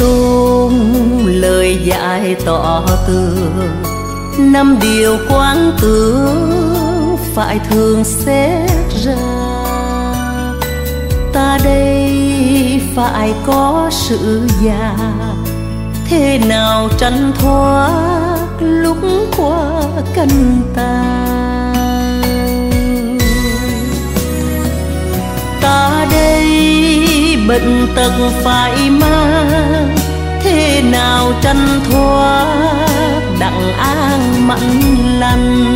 tôn lời dạy tỏ tường, 5 điều quán tưởng phải thường xét ra. Ta đây phải có sự già, thế nào tránh thoát lúc qua canh ta. Ta đây bệnh tật phải mang, thế nào tranh thoát đặng an mạnh lành.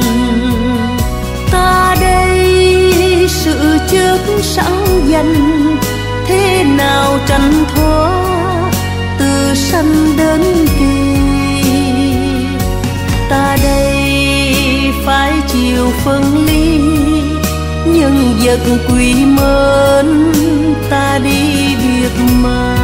Ta đây sự trước sẵn dành, thế nào tranh thoát từ sanh đến kỳ. Ta đây phải chịu phân ly, nhân vật quý mến ta đi biệt mà.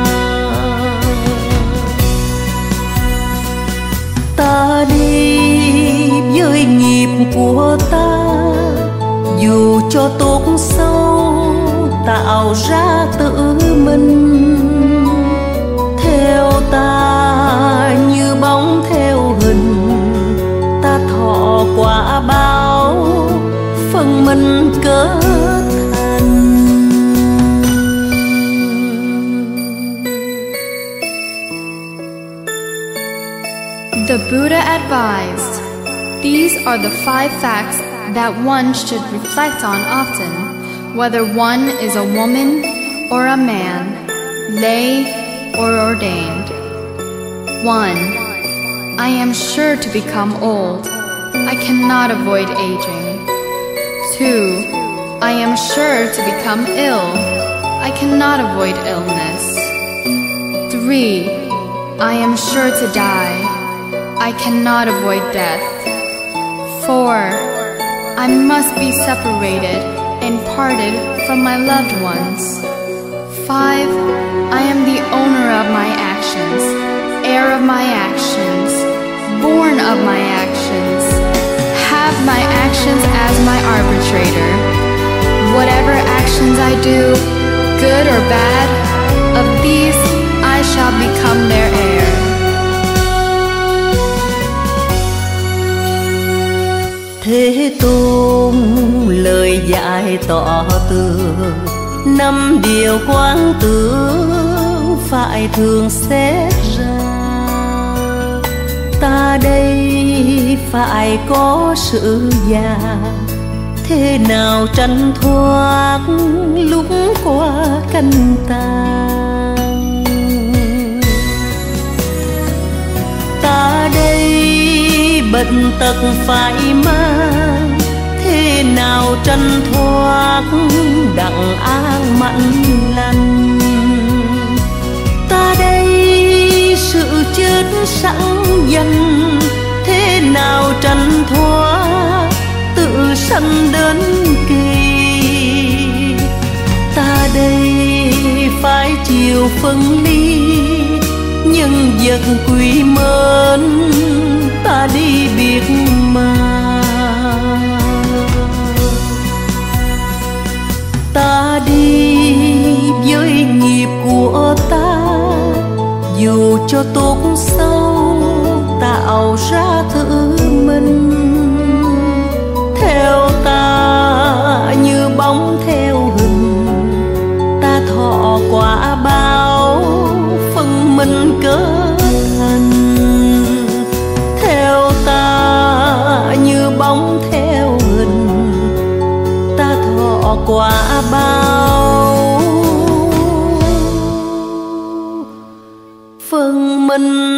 Ta đi với nghiệp của ta, dù cho tốt xấu tạo ra tự mình. Theo ta như bóng theo hình, ta thọ quả báo phần mình kết thành. The Buddha advised, "These are the 5 facts that one should reflect on often, whether one is a woman or a man, lay or ordained. 1. I am sure to become old. I cannot avoid aging. 2. I am sure to become ill. I cannot avoid illness. 3. I am sure to die. I cannot avoid death. 4. I must be separated and parted from my loved ones. 5. I am the owner of my actions, heir of my actions, born of my actions, have my actions as my arbitrator. Whatever actions I do, good or bad, of these I shall become their heir." Thế tôn lời dạy tỏ tường, 5 điều quán tưởng phải thường xét ra. Ta đây phải có sự già, thế nào tránh thoát lúc qua canh ta. Ta đây bệnh tật phải mang, thế nào tranh thoát đặng an mạnh lành. Ta đây sự chết sẵn dành, thế nào tranh thoát tự sanh đến kỳ. Ta đây phải chịu phân ly, nhân vật quý mến ta đi biệt mà. Ta đi với nghiệp của ta, dù cho tốt xấu tạo ra tự mình. Theo ta như bóng theo hình, ta thọ quả báo phần mình kết thành. Theo ta như bóng theo hình, ta thọ quả báo phần mình